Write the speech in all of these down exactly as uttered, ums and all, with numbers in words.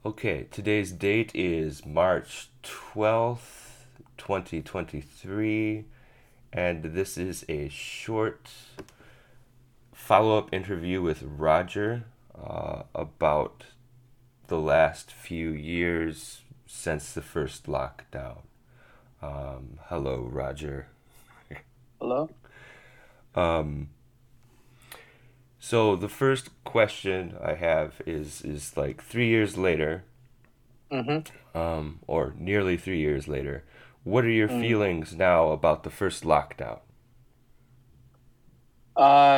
Okay, today's date is March twelfth, twenty twenty-three, and this is a short follow up interview with Roger uh, about the last few years since the first lockdown. Um, hello, Roger. Hello? Um, so the first question I have is is like three years later, Mm-hmm. um, or nearly three years later. What are your Mm. feelings now about the first lockdown? Uh,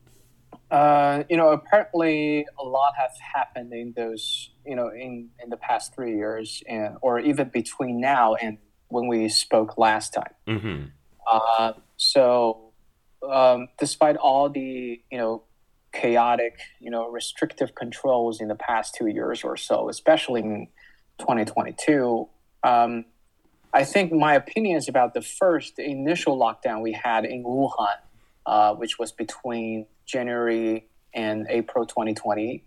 uh, you know, apparently a lot has happened in those, you know, in in the past three years, and or even between now and when we spoke last time. Mm-hmm. Uh, so, um, despite all the, you know, chaotic, you know, restrictive controls in the past two years or so, especially in twenty twenty-two, um, I think my opinions about the first initial lockdown we had in Wuhan, uh, which was between January and April twenty twenty,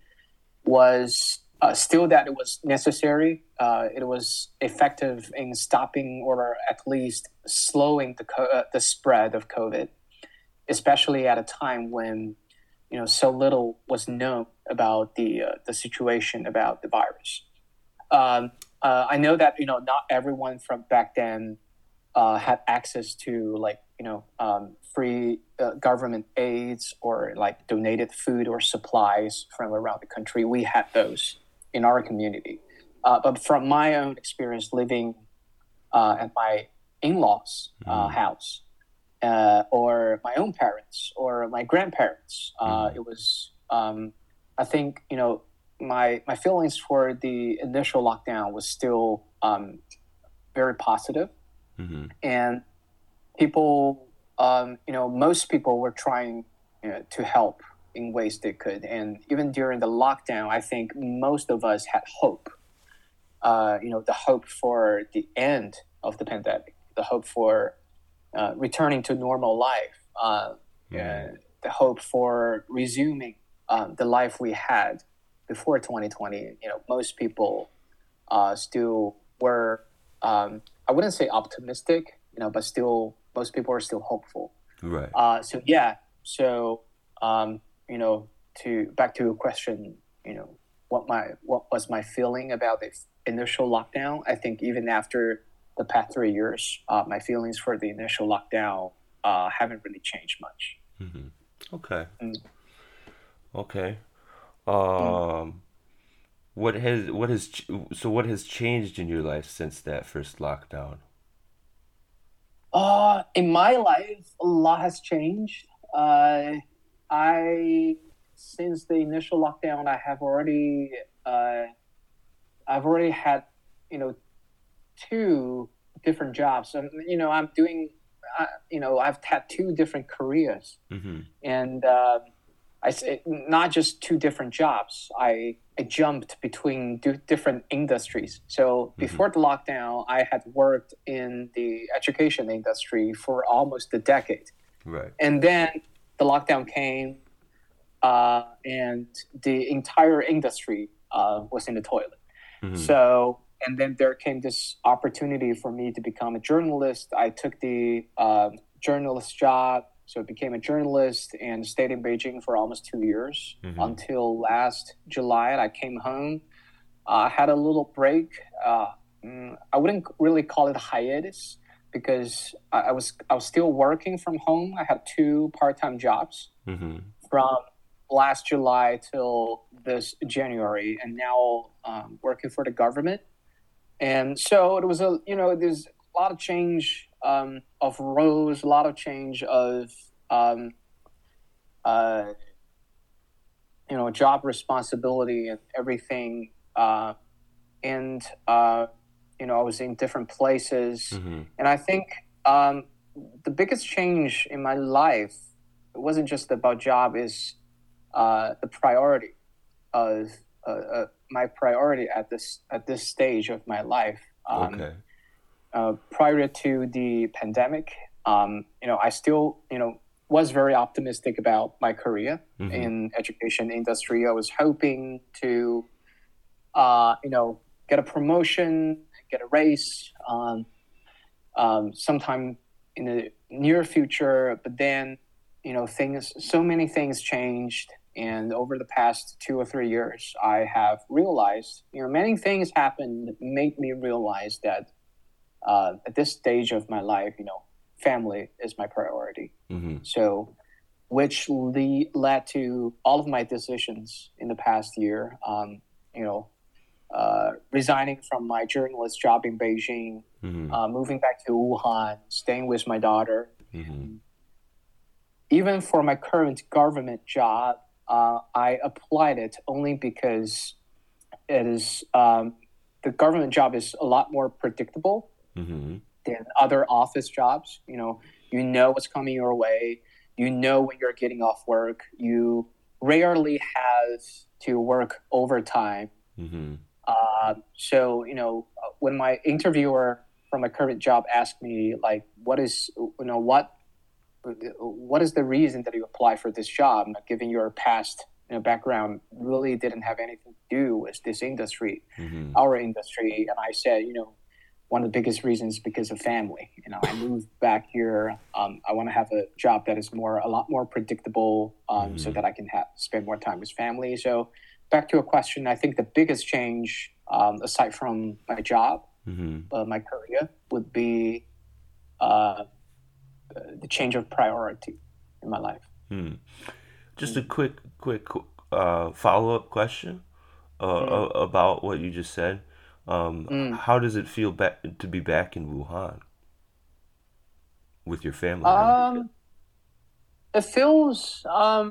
was uh, still that it was necessary. Uh, it was effective in stopping or at least slowing the co- uh, the spread of COVID, especially at a time when you know so little was known about the uh, the situation about the virus. Um, uh, I know that you know not everyone from back then uh, had access to like you know um, free uh, government aids or like donated food or supplies from around the country. We had those in our community, uh, but from my own experience living uh, at my in-laws' uh, Mm-hmm. house, uh, or my own parents or my grandparents, uh, Mm-hmm. it was um, I think you know my my feelings for the initial lockdown was still um, very positive, Mm-hmm. and people, um, you know, most people were trying you know, to help in ways they could. And even during the lockdown, I think most of us had hope, uh, you know, the hope for the end of the pandemic, the hope for uh, returning to normal life, uh, Mm-hmm. uh, the hope for resuming um, the life we had before twenty twenty. You know, most people uh, still were, um, I wouldn't say optimistic, you know, but still, most people are still hopeful. Right. Uh, so yeah, so um, you know, to back to your question, you know, what my what was my feeling about the initial lockdown? I think even after the past three years, uh, my feelings for the initial lockdown uh, haven't really changed much. Mm-hmm. Okay. Mm, Okay. mm. Um, what has what has ch- so what has changed in your life since that first lockdown? Uh, in my life, a lot has changed. Uh, I since the initial lockdown, I have already uh, I've already had you know two different jobs. And you know, I'm doing uh, you know I've had two different careers, Mm-hmm. and uh, I say not just two different jobs. I I jumped between d- different industries. So Mm-hmm. before the lockdown, I had worked in the education industry for almost a decade, Right. and then the lockdown came, uh, and the entire industry uh, was in the toilet. Mm-hmm. So, and then there came this opportunity for me to become a journalist. I took the um journalist job, so I became a journalist and stayed in Beijing for almost two years Mm-hmm. until last July. I came home. Uh, I had a little break. Uh, mm, I wouldn't really call it a hiatus because I, I was I was still working from home. I had two part time jobs Mm-hmm. from last July till this January, and now um, working for the government. And so it was a you know there's a lot of change um, of roles, a lot of change of um, uh, you know job responsibility and everything. Uh, and uh, you know I was in different places, Mm-hmm. and I think um, the biggest change in my life, it wasn't just about job, is uh, the priority of uh, uh, my priority at this at this stage of my life. Um, Okay. uh, prior to the pandemic, um, you know, I still you know was very optimistic about my career Mm-hmm. in education industry. I was hoping to uh, you know, get a promotion, get a raise, um, um, sometime in the near future. But then, you know, things, so many things changed. And over the past two or three years, I have realized, you know, many things happened that made me realize that uh, at this stage of my life, you know, family is my priority. Mm-hmm. So, which le- led to all of my decisions in the past year. Um, you know, uh, resigning from my journalist job in Beijing, Mm-hmm. uh, moving back to Wuhan, staying with my daughter. Mm-hmm. Even for my current government job, uh, I applied it only because it is um, the government job is a lot more predictable Mm-hmm. than other office jobs. You know, you know what's coming your way. You know when you're getting off work. You rarely have to work overtime. Mm-hmm. Uh, so, you know, when my interviewer from my current job asked me, like, what is, you know, what, what is the reason that you apply for this job, given your past, you know, background really didn't have anything to do with this industry, Mm-hmm. our industry. And I said, you know, one of the biggest reasons because of family. You know, I moved back here. Um, I want to have a job that is more, a lot more predictable, um, Mm-hmm. so that I can have spend more time with family. So, back to a question, I think the biggest change, um, aside from my job, Mm-hmm. uh, my career, would be uh, the change of priority in my life. Hmm. Just a Mm, quick, quick uh, follow-up question uh, mm, a- about what you just said. Um, mm. how does it feel back to be back in Wuhan with your family now? Um, it feels. Um,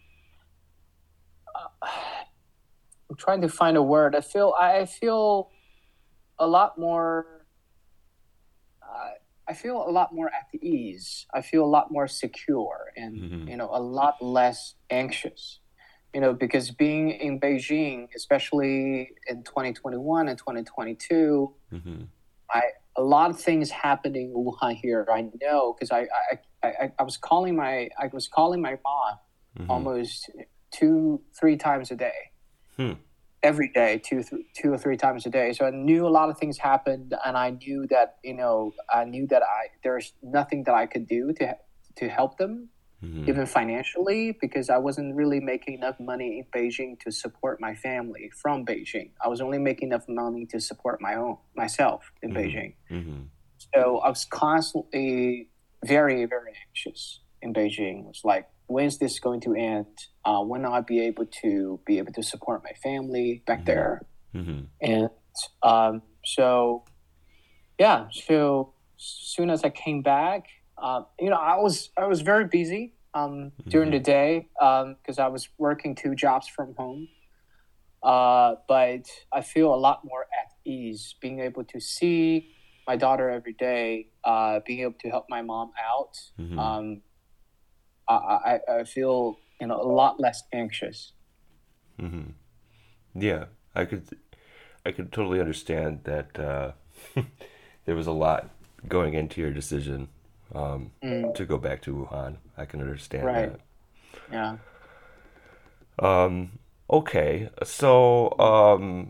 I'm trying to find a word. I feel. I feel a lot more. Uh, I feel a lot more at ease. I feel a lot more secure, and Mm-hmm. you know, a lot less anxious. You know, because being in Beijing, especially in twenty twenty-one and twenty twenty-two, Mm-hmm. I a lot of things happening in Wuhan here. I know because I, I I I was calling my I was calling my mom Mm-hmm. almost two three times a day, Hmm. every day, two th- two or three times a day. So I knew a lot of things happened, and I knew that you know I knew that I there's nothing that I could do to to help them, Mm-hmm. even financially, because I wasn't really making enough money in Beijing to support my family from Beijing. I was only making enough money to support my own myself in Mm-hmm. Beijing. Mm-hmm. So I was constantly very, very anxious in Beijing. It was like, when's this going to end? Uh, when I'll be able to be able to support my family back Mm-hmm. there? Mm-hmm. And um, so yeah, so as soon as I came back, uh, you know, I was I was very busy um, during Mm-hmm. the day because I was working two jobs from home. Uh, but I feel a lot more at ease being able to see my daughter every day, uh, being able to help my mom out. Mm-hmm. Um, I, I, I feel you know a lot less anxious. Mm-hmm. Yeah, I could, I could totally understand that. Uh, there was a lot going into your decision um, Mm, to go back to Wuhan. I can understand right. that. Yeah. Um, okay, so um,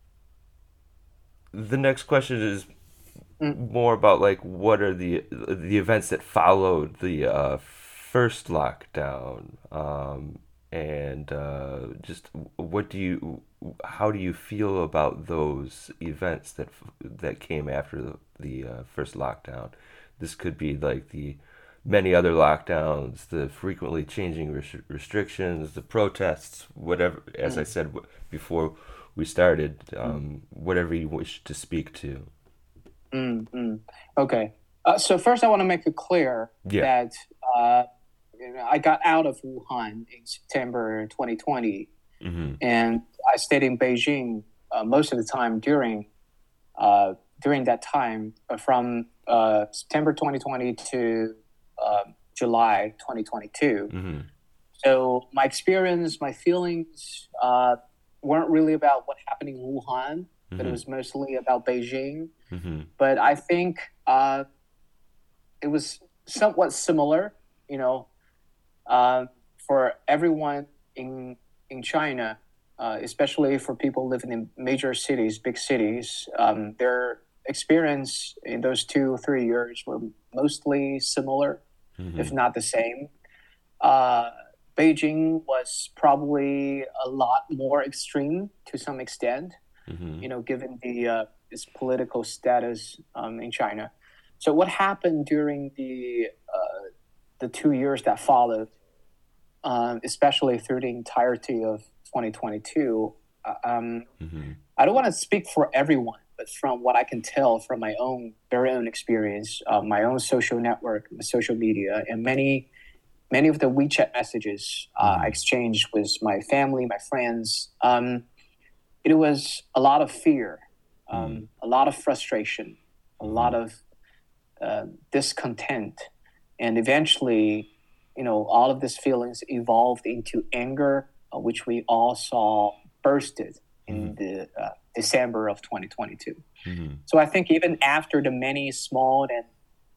the next question is Mm, more about like what are the the events that followed the uh, first lockdown, um, and uh, just what do you how do you feel about those events that that came after the, the uh, first lockdown? This could be like the many other lockdowns, the frequently changing res- restrictions, the protests, whatever. As I mm, said w- before we started, mm, um, whatever you wish to speak to. mm, mm. Okay. Uh, so first, I want to make it clear Yeah. that uh, you know, I got out of Wuhan in September twenty twenty, Mm-hmm. and I stayed in Beijing uh, most of the time during uh, during that time, uh, from uh, September twenty twenty to uh, July twenty twenty-two. Mm-hmm. So my experience, my feelings uh, weren't really about what happened in Wuhan, but it Mm-hmm. was mostly about Beijing. Mm-hmm. But I think uh, it was somewhat similar, you know, uh, for everyone in in China. uh, especially for people living in major cities, big cities. Um, their experience in those two, three years were mostly similar, if Mm-hmm. not the same. Uh, Beijing was probably a lot more extreme to some extent, Mm-hmm. you know, given the uh, its political status um, in China. So what happened during the uh, the two years that followed, um, especially through the entirety of twenty twenty-two? uh, Um, Mm-hmm. I don't want to speak for everyone, but from what I can tell from my own very own experience, uh, my own social network, social media, and many many of the WeChat messages uh, I Mm-hmm. exchanged with my family, my friends, um, it was a lot of fear, um, a lot of frustration, a Mm-hmm. lot of uh, discontent, and eventually, you know, all of these feelings evolved into anger, uh, which we all saw bursted Mm-hmm. in the uh, December of twenty twenty-two. Mm-hmm. So I think even after the many small and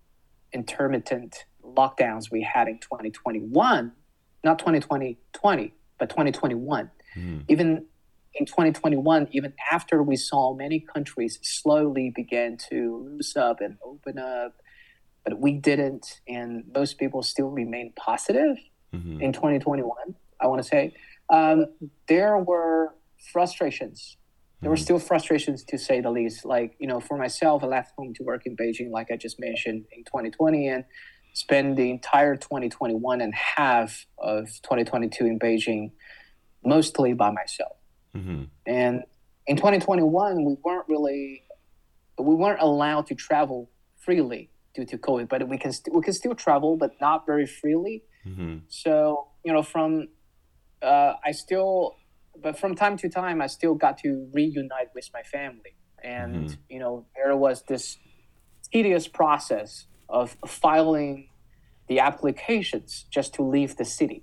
intermittent lockdowns we had in twenty twenty-one, not twenty twenty, but twenty twenty-one, Mm-hmm. even in twenty twenty-one, even after we saw many countries slowly begin to loose up and open up, but we didn't, and most people still remain positive Mm-hmm. in twenty twenty-one, I want to say, um, there were frustrations. There were Mm-hmm. still frustrations, to say the least. Like, you know, for myself, I left home to work in Beijing, like I just mentioned, in twenty twenty, and spent the entire twenty twenty-one and half of twenty twenty-two in Beijing, mostly by myself. Mm-hmm. And in twenty twenty-one, we weren't really, we weren't allowed to travel freely due to COVID, but we can st- we can still travel, but not very freely. Mm-hmm. So, you know, from uh, I still, but from time to time, I still got to reunite with my family, and Mm-hmm. you know, there was this tedious process of filing the applications just to leave the city,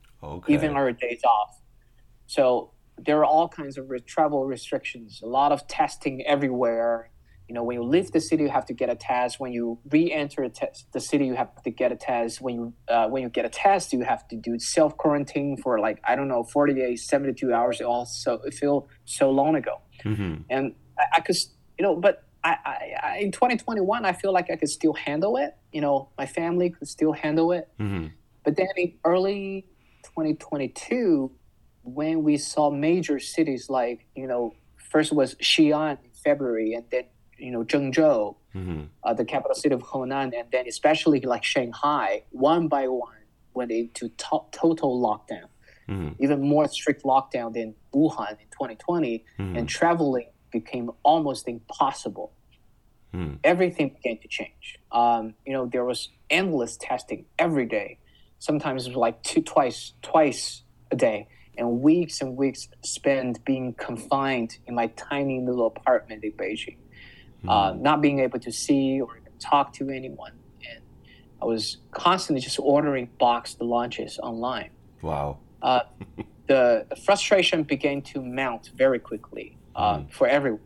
even Okay. our days off. So there are all kinds of re- travel restrictions, a lot of testing everywhere. You know, when you leave the city, you have to get a test. When you re-enter a test, the city, you have to get a test. When you uh, when you get a test, you have to do self quarantine for like I don't know, forty-eight, seventy-two hours. It all so it feel so long ago, Mm-hmm. and I, I could, you know, but I, I, I in twenty twenty-one, I feel like I could still handle it. You know, my family could still handle it. Mm-hmm. But then in early twenty twenty-two, when we saw major cities like, you know, first was Xi'an in February, and then, you know, Zhengzhou, Mm-hmm. uh, the capital city of Henan, and then especially like Shanghai, one by one went into to- total lockdown, Mm-hmm. even more strict lockdown than Wuhan in twenty twenty, Mm-hmm. and traveling became almost impossible. Mm-hmm. Everything began to change. Um, you know, there was endless testing every day. Sometimes it was like two, twice, twice a day, and weeks and weeks spent being confined in my tiny little apartment in Beijing, uh, not being able to see or even talk to anyone. And I was constantly just ordering boxed lunches online. Wow. Uh, the, the frustration began to mount very quickly uh, Mm. for everyone.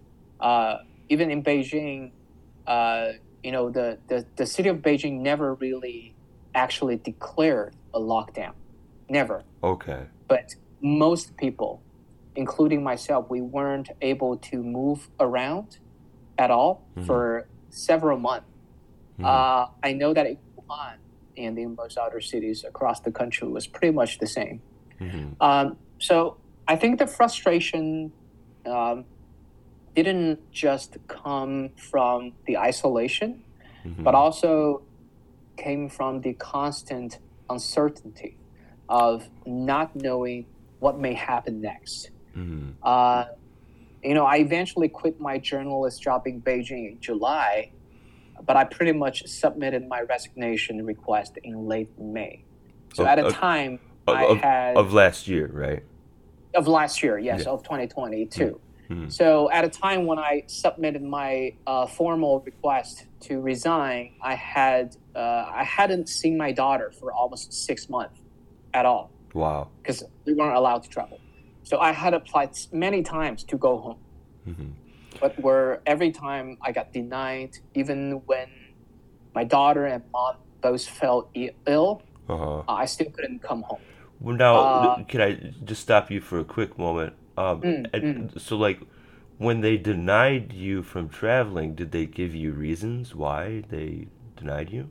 Uh, even in Beijing, uh, you know, the, the, the city of Beijing never really actually declared a lockdown. Never. Okay. But most people, including myself, we weren't able to move around at all Mhm. for several months. Mhm. Uh, I know that in Wuhan and in most other cities across the country was pretty much the same. Mhm. Um, so I think the frustration um, didn't just come from the isolation, Mhm. but also came from the constant uncertainty of not knowing what may happen next. Mhm. Uh, you know, I eventually quit my journalist job in Beijing in July, but I pretty much submitted my resignation request in late May. So Of- at a of- time, Of, I of, had of last year, right? of last year, yes, Yeah. of twenty twenty-two. Mhm. So at a time when I submitted my uh, formal request to resign, I had uh, I hadn't seen my daughter for almost six months at all Wow. because we weren't allowed to travel. So I had applied many times to go home, Mhm. but where every time I got denied, even when my daughter and mom both felt i- ill, Uh-huh. I still couldn't come home. Well, now, Uh, can I just stop you for a quick moment? Um, mm, mm. and so, like, when they denied you from traveling, did they give you reasons why they denied you?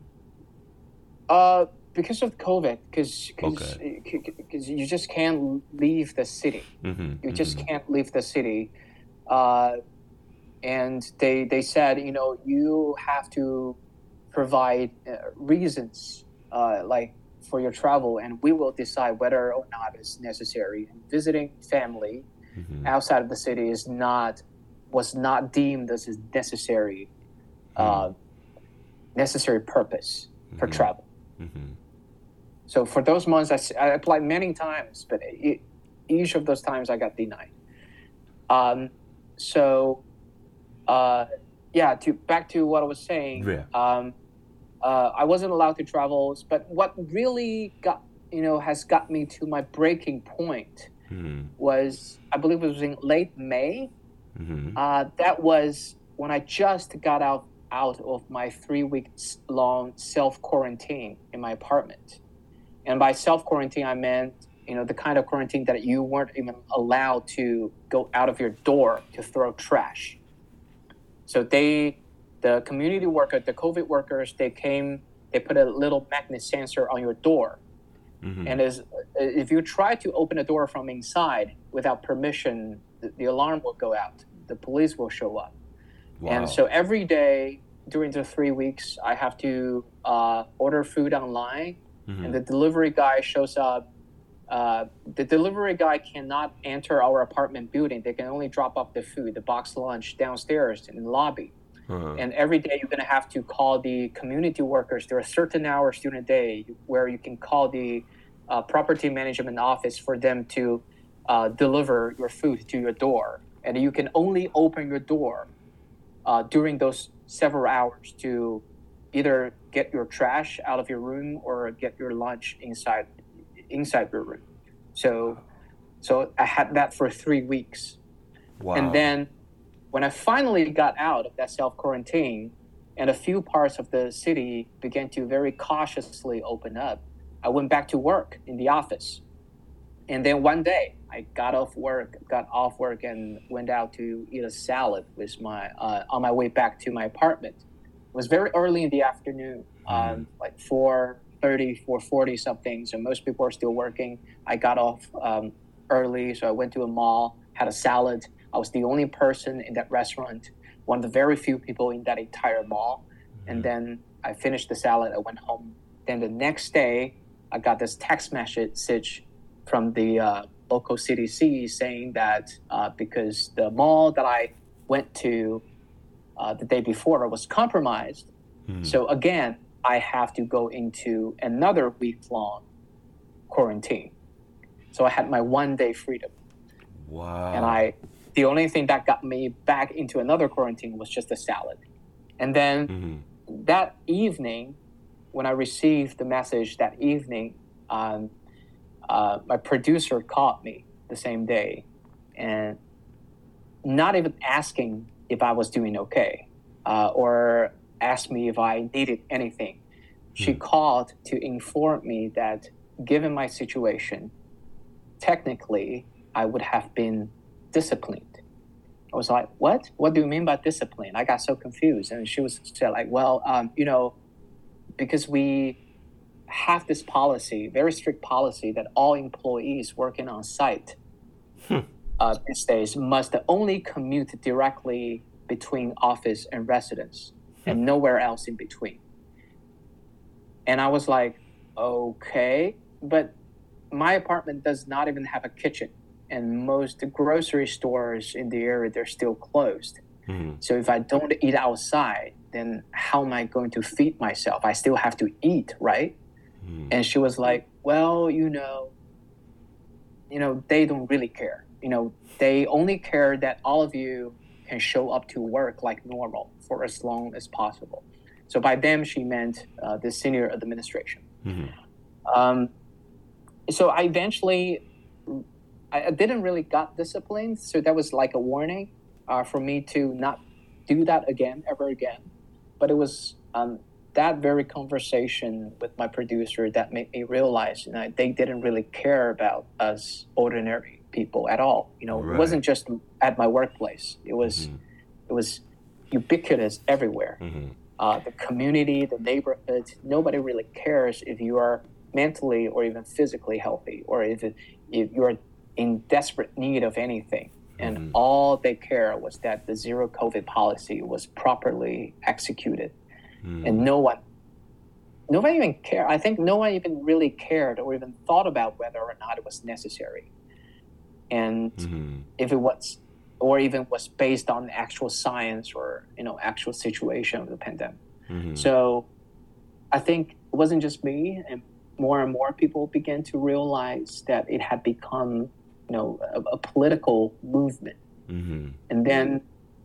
Uh, because of COVID, because because Okay. because you just can't leave the city. Mm-hmm. You just Mm-hmm. can't leave the city. Uh, and they they said, you know, you have to provide uh, reasons, uh, like for your travel, and we will decide whether or not it's necessary. And visiting family Mm-hmm. outside of the city is not was not deemed as a necessary uh, necessary purpose for Mm-hmm. travel. Mm-hmm. So for those months, I, s- I applied many times, but it, each of those times I got denied. Um, so uh, yeah, to back to what I was saying. Yeah. Um, uh, I wasn't allowed to travel, but what really got you know has got me to my breaking point Mm-hmm. was, I believe it was in late May. Mm-hmm. Uh, that was when I just got out out of my three weeks long self quarantine in my apartment. And by self quarantine, I meant, you know, the kind of quarantine that you weren't even allowed to go out of your door to throw trash. So they, the community worker, the COVID workers, they came, they put a little magnet sensor on your door. Mm-hmm. And as if you try to open a door from inside without permission, the, the alarm will go out. The police will show up. And Wow. so every day during the three weeks, I have to uh, order food online, and Mm-hmm. the delivery guy shows up. Uh, the delivery guy cannot enter our apartment building. They can only drop off the food, the box lunch, downstairs in the lobby. Uh-huh. And every day you're going to have to call the community workers. There are certain hours during the day where you can call the uh, property management office for them to uh, deliver your food to your door. And you can only open your door uh, during those several hours to either get your trash out of your room or get your lunch inside inside your room. So so I had that for three weeks. And Wow. then when I finally got out of that self quarantine and a few parts of the city began to very cautiously open up, I went back to work in the office. And then one day I got off work, got off work and went out to eat a salad with my uh, on my way back to my apartment. It was very early in the afternoon, Mm-hmm. um, like four thirty, four forty something. So most people are still working. I got off um, early, so I went to a mall, had a salad. I was the only person in that restaurant, one of the very few people in that entire mall. And Mm-hmm. then I finished the salad. I went home. Then the next day, I got this text message from the uh, local C D C saying that uh, because the mall that I went to uh, the day before was compromised, Mm-hmm. so again, I have to go into another week long quarantine. So I had my one day freedom. And Wow. I, the only thing that got me back into another quarantine was just a salad. And then Mm-hmm. that evening, when I received the message that evening, um, uh, my producer called me the same day and not even asking if I was doing okay uh, or asked me if I needed anything. She Mm-hmm. called to inform me that given my situation, technically I would have been disciplined. I was like, what? What do you mean by discipline? I got so confused. And she was said like, well, um, you know, because we have this policy, very strict policy, that all employees working on site uh, these days must only commute directly between office and residence and nowhere else in between. And I was like, okay, but my apartment does not even have a kitchen. And most grocery stores in the area, they're still closed. Mm-hmm. So if I don't eat outside, then how am I going to feed myself? I still have to eat, right? Mm-hmm. And she was like, well, you know, you know, they don't really care. You know, they only care that all of you can show up to work like normal for as long as possible. So by them, she meant uh, the senior administration. Mm-hmm. Um, so I eventually, I, I didn't really got disciplined. So that was like a warning uh, for me to not do that again, ever again. But it was um, that very conversation with my producer that made me realize, you know, they didn't really care about us ordinary people at all. You know, it Right. wasn't just at my workplace. It was Mm-hmm. it was ubiquitous everywhere. Mm-hmm. Uh, the community, the neighborhood, nobody really cares if you are mentally or even physically healthy, or if, it, if you're in desperate need of anything. And Mm-hmm. all they care was that the zero COVID policy was properly executed. Mm-hmm. And no one, nobody even cared. I think no one even really cared or even thought about whether or not it was necessary. And Mm-hmm. if it was, or even was based on actual science or, you know, actual situation of the pandemic. Mm-hmm. So I think it wasn't just me, and more and more people began to realize that it had become, you know, a, a political movement. Mm-hmm. And then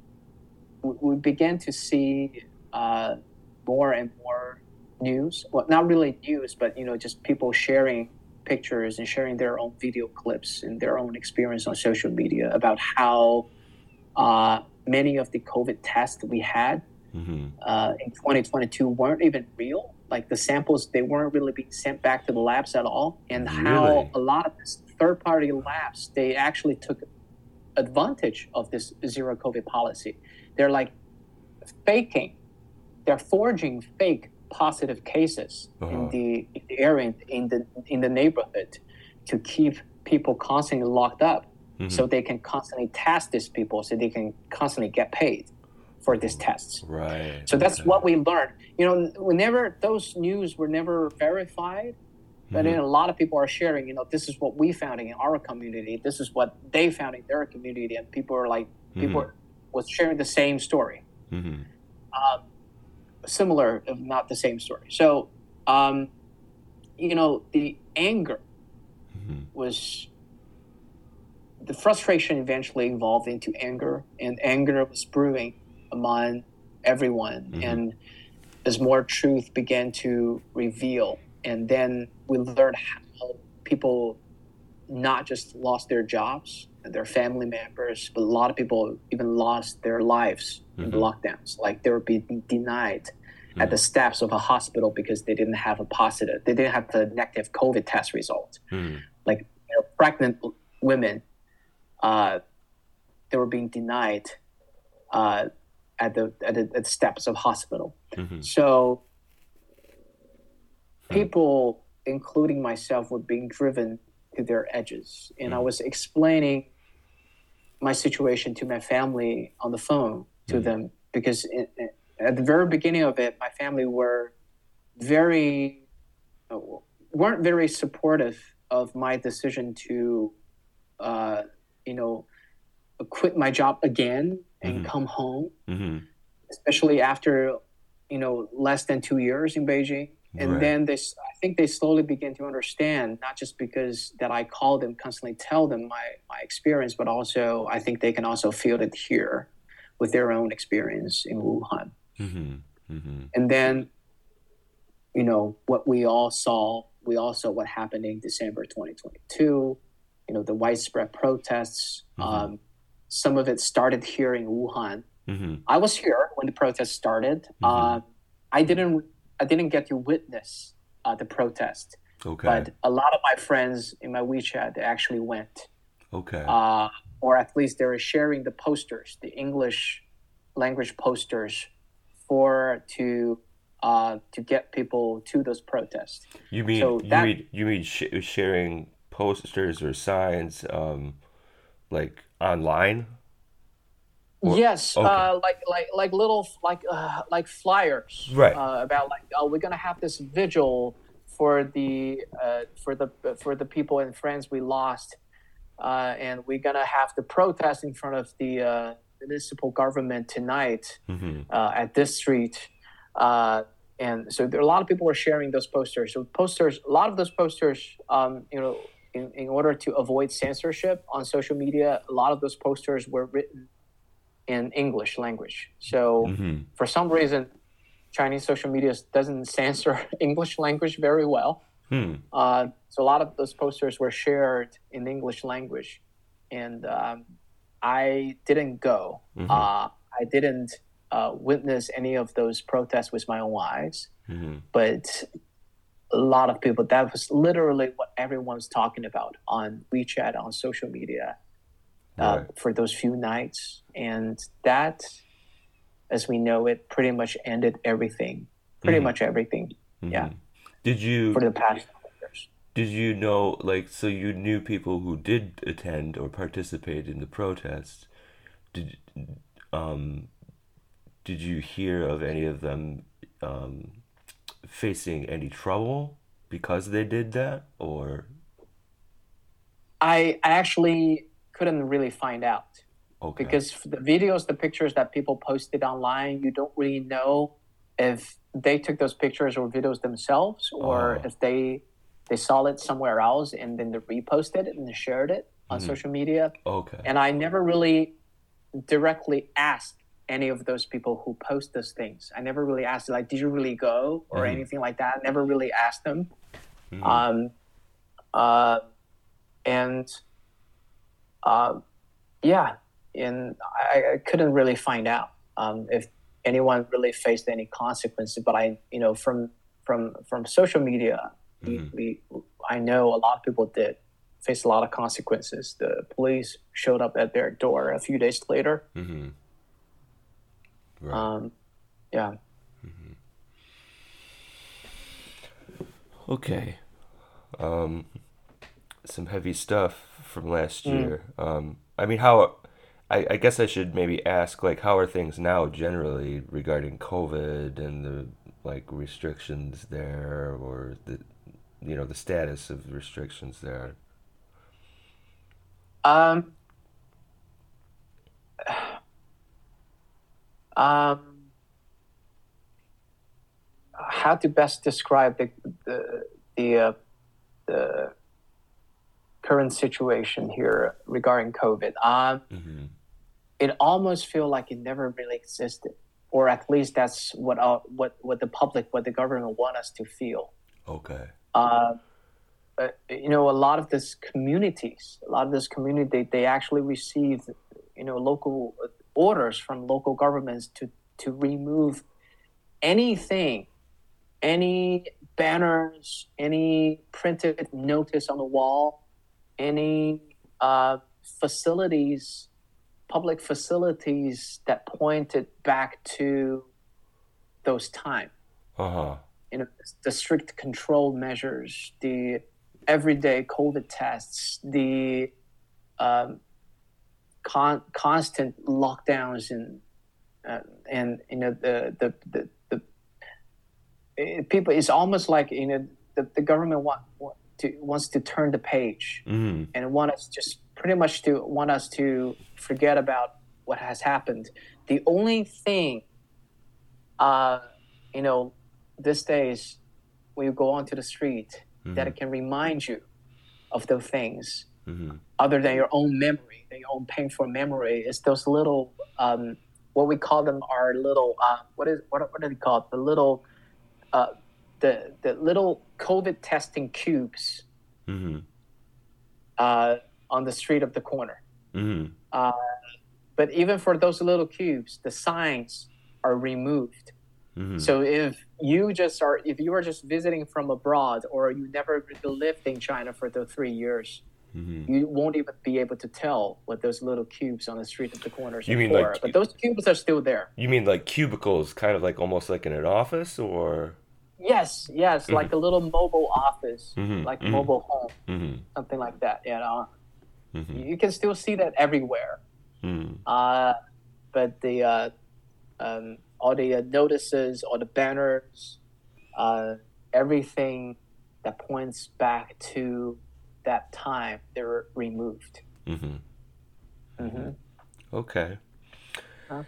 we, we began to see uh, more and more news. Well, not really news, but, you know, just people sharing pictures and sharing their own video clips and their own experience on social media about how uh, many of the COVID tests we had Mm-hmm. uh, in twenty twenty-two weren't even real. Like the samples, they weren't really being sent back to the labs at all. And how Really? a lot of these third-party labs, they actually took advantage of this zero COVID policy. They're like faking, they're forging fake positive cases Uh-huh. in the in the area, in the in the neighborhood, to keep people constantly locked up, Mm-hmm. so they can constantly test these people, so they can constantly get paid for these tests. Right. So that's Okay. what we learned. You know, whenever those news were never verified, but then Mhm. a lot of people are sharing, you know, this is what we found in our community. This is what they found in their community. And people are like, people Mhm. was sharing the same story. Mhm. Um, similar, if not the same story. So, um, you know, the anger Mhm. was, the frustration eventually evolved into anger, and anger was brewing among everyone. Mhm. And as more truth began to reveal, and then we learned how people not just lost their jobs and their family members, but a lot of people even lost their lives in the Mhm. lockdowns. Like they were being denied at the Mhm. steps of a hospital because they didn't have a positive, they didn't have the negative COVID test result. Mhm. Like, you know, pregnant women, uh, they were being denied uh, at the at the, at the steps of hospital. Mhm. So Hmm. people, including myself, were being driven to their edges, and I Mhm. was explaining my situation to my family on the phone to Mhm. them, because in, in- at the very beginning of it, my family were very uh, weren't very supportive of my decision to, uh, you know, quit my job again and Mhm. come home, Mhm. especially after, you know, less than two years in Beijing. And Right. then they, s- I think they slowly begin to understand, not just because that I call them, constantly tell them my, my experience, but also I think they can also feel it here with their own experience in Wuhan. Mhm. Mhm. And then, you know, what we all saw, we all saw what happened in December twenty twenty-two, you know, the widespread protests. Mhm. Um, some of it started here in Wuhan. Mhm. I was here when the protests started. Mhm. Um, I didn't I didn't get to witness uh, the protest, Okay. but a lot of my friends in my WeChat, they actually went, Okay. uh, or at least they were sharing the posters, the English language posters, for to uh, to get people to those protests. You mean So you that, mean you mean sh- sharing posters or signs, um, like online? Or yes, okay. uh, like like like little like uh, like flyers Right. uh, about like, oh, we're gonna have this vigil for the uh, for the for the people and friends we lost, uh, and we're gonna have the protest in front of the uh, municipal government tonight Mhm. uh, at this street. Uh, and so there are a lot of people were sharing those posters. So posters, a lot of those posters, um, you know, in, in order to avoid censorship on social media, a lot of those posters were written in English language. So Mhm. for some reason, Chinese social media doesn't censor English language very well. Hmm. Uh, so a lot of those posters were shared in English language, and um, I didn't go. Mhm. Uh, I didn't uh, witness any of those protests with my own eyes. Mm-hmm. But a lot of people, that was literally what everyone's talking about on WeChat, on social media, uh, Right. for those few nights. And that, as we know it, pretty much ended everything. Pretty Mm-hmm. much everything. Yeah. Mm-hmm. Did For you the past couple years. did you know, like, so you knew people who did attend or participate in the protests? Did um did you hear of any of them um facing any trouble because they did that, or I, I actually couldn't really find out okay. because the videos, the pictures that people posted online, you don't really know if they took those pictures or videos themselves, or Oh, if they they saw it somewhere else and then they reposted it and they shared it on mm-hmm. social media. Okay. And I never really directly asked any of those people who post those things. I never really asked, like, did you really go or Mm-hmm. anything like that? I never really asked them. Mm-hmm. Um, uh, and uh, yeah, and I, I couldn't really find out um, if anyone really faced any consequences. But I, you know, from from from social media, we, Mm-hmm. we I know a lot of people did face a lot of consequences. The police showed up at their door a few days later. Mm-hmm. Right. Um, yeah. Okay. Um, some heavy stuff from last Mm. year. Um, I mean, how? I, I guess I should maybe ask, like, how are things now generally regarding COVID and the like restrictions there, or the you know the status of restrictions there. Um, um, how to best describe the the the, uh, the current situation here regarding COVID? Um, Mm-hmm. it almost feel like it never really existed, or at least that's what uh, what what the public, what the government want us to feel. Okay. Uh, but, you know, a lot of these communities, a lot of this community, they, they actually receive, you know, local orders from local governments to to remove anything, any banners, any printed notice on the wall, any uh, facilities, public facilities that pointed back to those time. Uh huh. You know, the strict control measures, the everyday COVID tests, the um, con- constant lockdowns, and uh, and you know the the the, the it, people. It's almost like, you know, the, the government want, want to wants to turn the page Mm-hmm. and want us just pretty much to want us to forget about what has happened. The only thing, uh, you know, these days when you go onto the street, that Mm-hmm. it can remind you of those things, Mm-hmm. other than your own memory, your own painful memory, is those little, um, what we call them are little, uh, what is what, what are they called? The little, uh, the the little COVID testing cubes Mm-hmm. uh, on the street of the corner. Mm-hmm. Uh, but even for those little cubes, the signs are removed. Mm-hmm. So if you just are, if you are just visiting from abroad, or you never lived in China for the three years, Mm-hmm. you won't even be able to tell what those little cubes on the street of the corners You are mean for. like But those cubes are still there. you mean like cubicles, kind of like almost like in an office, or? Yes, yes, Mm-hmm. like a little mobile office, Mm-hmm. like Mm-hmm. mobile home, Mm-hmm. something like that. You know, Mm-hmm. you can still see that everywhere. Mm-hmm. Uh, but the uh, um, all the uh, notices, all the banners, uh, everything that points back to that time, they were removed. Mm-hmm. Mm-hmm. Okay. Uh,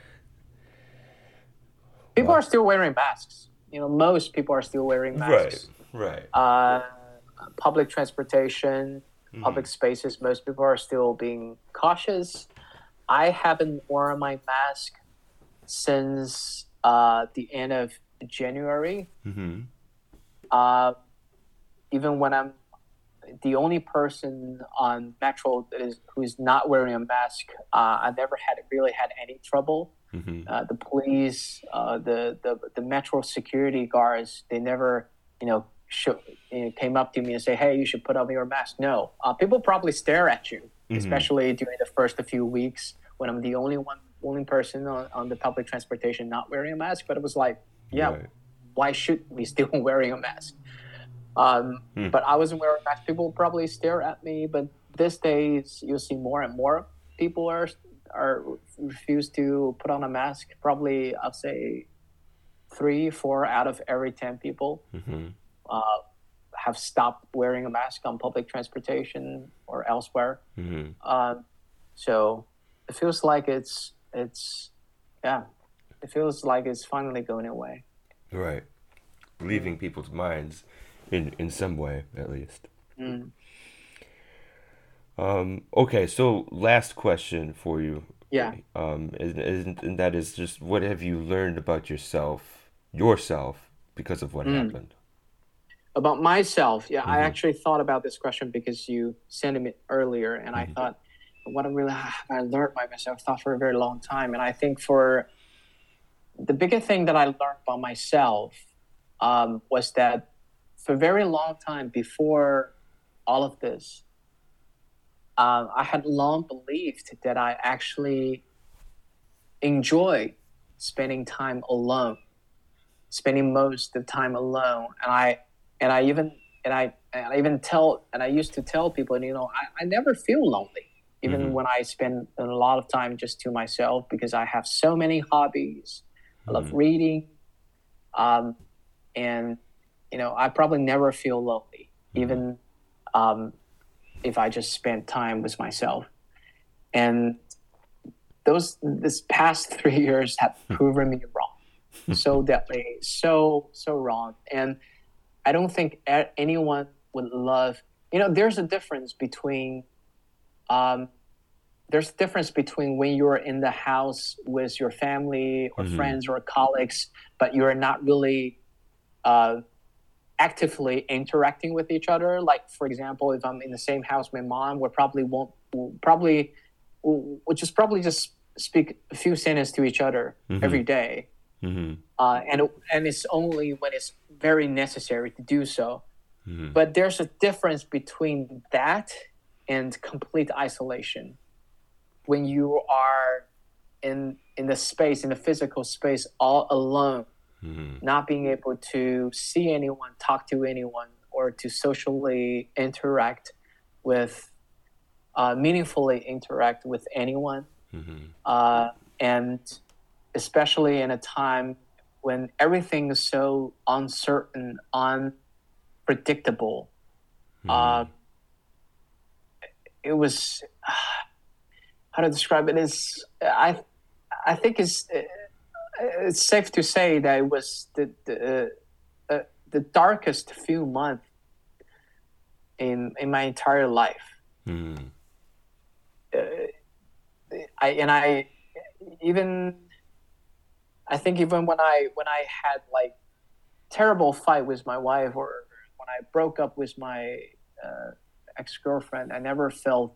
people Wow. are still wearing masks. You know, most people are still wearing Right. masks. Right. Uh, public transportation, Mm-hmm. public spaces, most people are still being cautious. I haven't worn my mask since uh, the end of January. Mm-hmm. Uh, even when I'm the only person on Metro that is who's not wearing a mask, uh, I never had really had any trouble. Mm-hmm. Uh, the police, uh, the, the the metro security guards, they never, you know, show, you know, came up to me and say, "Hey, you should put on your mask." No, uh, people probably stare at you, Mm-hmm. especially during the first few weeks when I'm the only one, only person on, on the public transportation not wearing a mask. But it was like, yeah, Right. why should we still wearing a mask? Um, Hmm. but I wasn't wearing a mask. People probably stare at me. But these days, you'll see more and more people are are refuse to put on a mask. Probably, I'll say three, four out of every ten people Mm-hmm. uh, have stopped wearing a mask on public transportation or elsewhere. Mm-hmm. Um, so it feels like it's it's yeah, it feels like it's finally going away. Right. Leaving people's minds in in some way at least. Mm. Um, okay, so last question for you, Yeah. um, is, is, and that is just what have you learned about yourself, yourself, because of what Mm. happened? About myself, yeah, I Mm-hmm. actually thought about this question because you sent it earlier, and I Mm-hmm. thought, what I really have I learned by myself. I thought for a very long time, and I think for the biggest thing that I learned about myself um, was that for a very long time before all of this, um, I had long believed that I actually enjoy spending time alone, spending most of the time alone, and I and I even and I and I even tell and I used to tell people, you know, I, I never feel lonely, even Mm-hmm. when I spend a lot of time just to myself because I have so many hobbies. I love Mm-hmm. reading, um, and you know, I probably never feel lonely, Mm-hmm. even um, if I just spend time with myself. And those this past three years have proven me wrong, so deadly, so so wrong. And I don't think a- anyone would love. You know, there's a difference between um, there's a difference between when you're in the house with your family or Mm-hmm. friends or colleagues, but you're not really uh, actively interacting with each other. Like, for example, if I'm in the same house with my mom, we probably won't we'll probably we'll, we'll just probably just speak a few sentences to each other Mm-hmm. every day, Mm-hmm. uh, and and it's only when it's very necessary to do so. Mm-hmm. But there's a difference between that and complete isolation. When you are in in the space, in the physical space, all alone, Mm-hmm. not being able to see anyone, talk to anyone, or to socially interact with, uh, meaningfully interact with anyone, Mm-hmm. uh, and especially in a time when everything is so uncertain, unpredictable. Uh, it was how to describe it is I I think it's it's safe to say that it was the the, uh, the darkest few months in in my entire life. Mm-hmm. Uh, I and I even I think even when I when I had like terrible fight with my wife or when I broke up with my uh, ex girlfriend, I never felt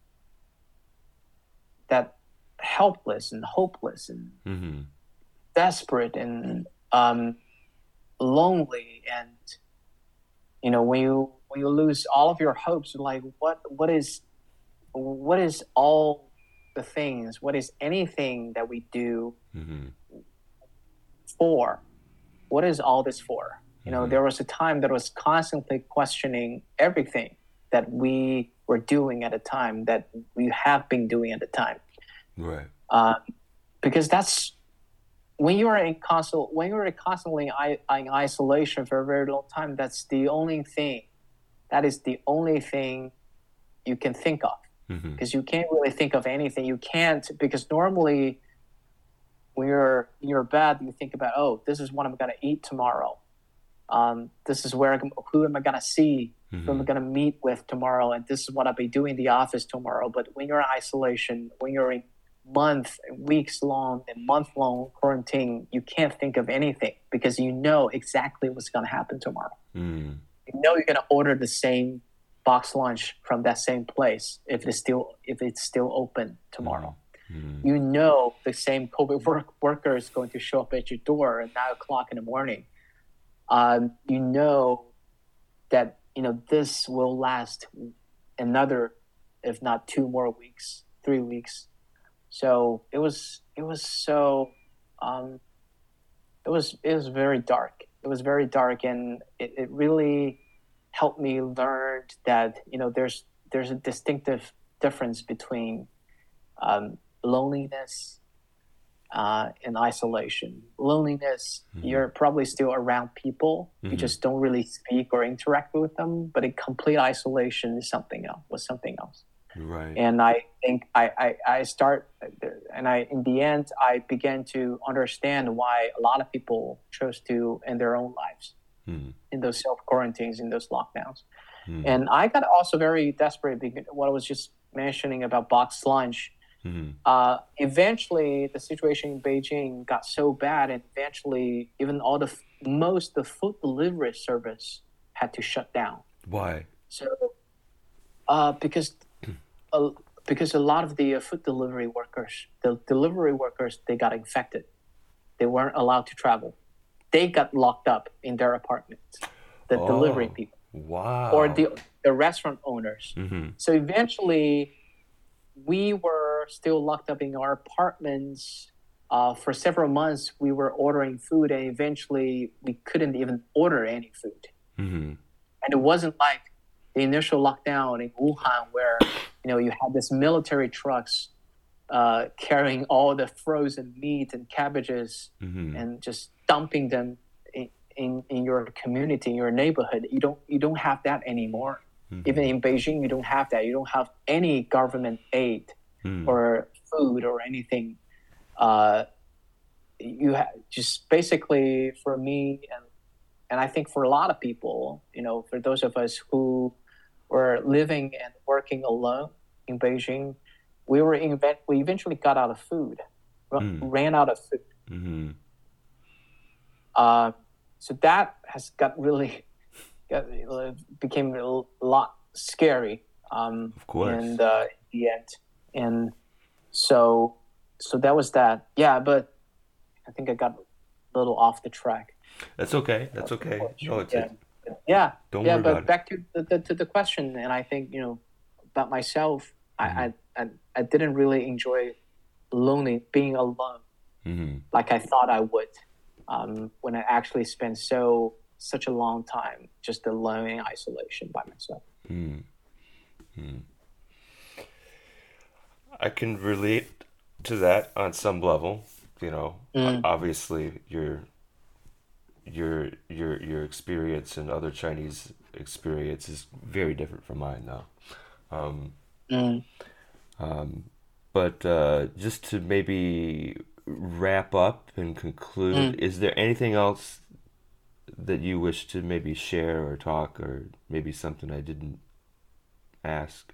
that helpless and hopeless and Mm-hmm. desperate and um, lonely. And you know, when you when you lose all of your hopes, like what what is what is all the things? What is anything that we do Mm-hmm. for? What is all this for? You know, Mm-hmm. there was a time that was constantly questioning everything that we were doing at a time, that we have been doing at the time. Right. Uh, because that's when you are in constant when you're constantly in, in isolation for a very long time. That's the only thing. That is the only thing you can think of, Mm-hmm. because you can't really think of anything. You can't, because normally when you're in your bed, you think about, oh, this is what I'm gonna eat tomorrow. Um, this is where I'm, who am I gonna see? Who am I Mm-hmm. gonna meet with tomorrow? And this is what I'll be doing in the office tomorrow. But when you're in isolation, when you're in month, weeks long, and month long quarantine, you can't think of anything because you know exactly what's gonna happen tomorrow. Mm-hmm. You know you're gonna order the same box lunch from that same place if it's still if it's still open tomorrow. Mm. You know the same COVID work, worker is going to show up at your door at nine o'clock in the morning. Um, you know that you know this will last another, if not two more weeks, three weeks. So it was it was so um, it was it was very dark. It was very dark, and it, it really helped me learn that you know there's there's a distinctive difference between um, loneliness uh, and isolation. Loneliness, Mm-hmm. you're probably still around people, you Mm-hmm. just don't really speak or interact with them. But in complete isolation is something else. Was something else. Right. And I think I, I, I start, and I in the end I began to understand why a lot of people chose to end their own lives Mm-hmm. in those self quarantines, in those lockdowns. Mm-hmm. And I got also very desperate because what I was just mentioning about boxed lunch. Mm-hmm. Uh, eventually, the situation in Beijing got so bad, and eventually, even all the most the food delivery service had to shut down. Why? So, uh, because uh, because a lot of the uh, food delivery workers, the delivery workers, they got infected. They weren't allowed to travel. They got locked up in their apartments. The delivery Oh, people or wow. the the restaurant owners. Mm-hmm. So eventually, we were still locked up in our apartments uh, for several months. We were ordering food, and eventually we couldn't even order any food. Mm-hmm. And it wasn't like the initial lockdown in Wuhan, where you know you had this military trucks uh, carrying all the frozen meat and cabbages Mm-hmm. and just dumping them in, in, in your community, in your neighborhood. You don't you don't have that anymore. Even Mm-hmm. in Beijing, you don't have that. You don't have any government aid Mm-hmm. or food or anything. Uh, you ha- just basically for me and and I think for a lot of people, you know, for those of us who were living and working alone in Beijing, we were invent we eventually got out of food, r- Mm-hmm. ran out of food. Mm-hmm. Uh, so that has got really got, became a lot scary um, Of course. in the, the end, and so so that was that. Yeah, but I think I got a little off the track. That's okay. That That's was okay. No, unfortunate. it's Yeah, it. yeah, Don't yeah. worry about But it. back to the, the to the question, and I think you know about myself. I Mm-hmm. I I, I didn't really enjoy lonely being alone Mm-hmm. like I thought I would um, when I actually spent so such a long time just alone in isolation by myself. Mm-hmm. I can relate to that on some level. You know, O- Mm, obviously your your your your experience and other Chinese experience is very different from mine now. Um, mm, um, but uh, just to maybe wrap up and conclude, mm. is there anything else that you wish to maybe share or talk, or maybe something I didn't ask?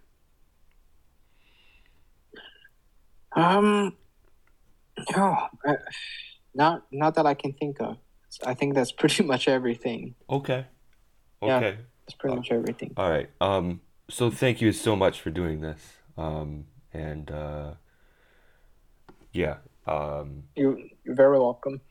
Um, no, uh, not not that I can think of. I think that's pretty much everything. Okay. Yeah, Okay. that's pretty Uh, much everything. all right. Um, so thank you so much for doing this. Um, and uh, yeah. Um, You you're very welcome.